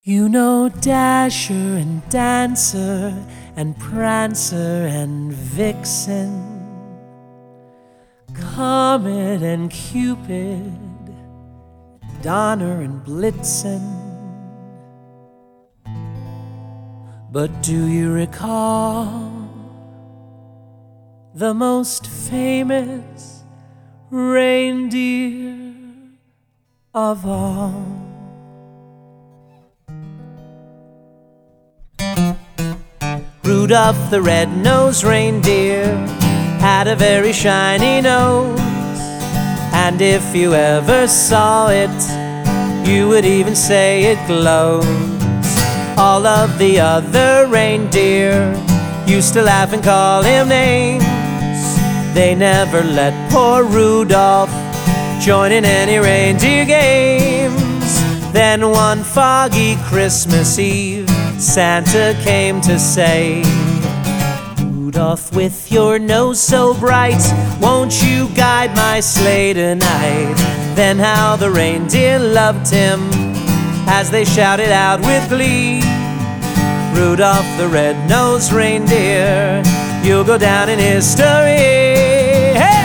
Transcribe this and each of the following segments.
You know Dasher and Dancer and Prancer and Vixen, Comet and Cupid, Donner and Blitzen. But do you recall the most famous reindeer of all? Rudolph the red-nosed reindeer had a very shiny nose, and if you ever saw it, you would even say it glows. All of the other reindeer used to laugh and call him names. They never let poor Rudolph join in any reindeer games. Then one foggy Christmas Eve, Santa came to say, Rudolph, with your nose so bright, won't you guide my sleigh tonight? Then how the reindeer loved him as they shouted out with glee, Rudolph the red-nosed reindeer, you'll go down in history. Hey!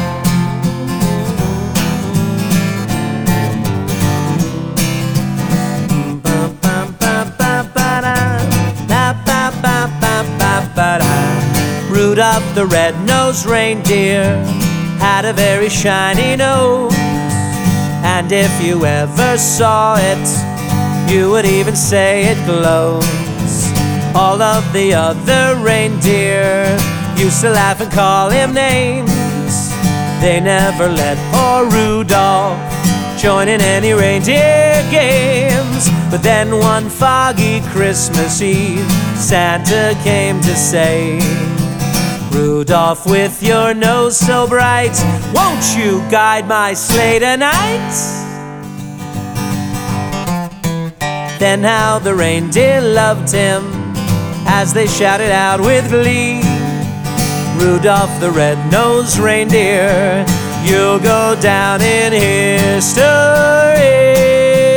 Rudolph the red-nosed reindeer had a very shiny nose, and if you ever saw it, you would even say it glows. All of the other reindeer used to laugh and call him names. They never let poor Rudolph join in any reindeer games. But then one foggy Christmas Eve, Santa came to say, Rudolph, with your nose so bright, won't you guide my sleigh tonight? Then how the reindeer loved him as they shouted out with glee, Rudolph the red-nosed reindeer, you'll go down in history.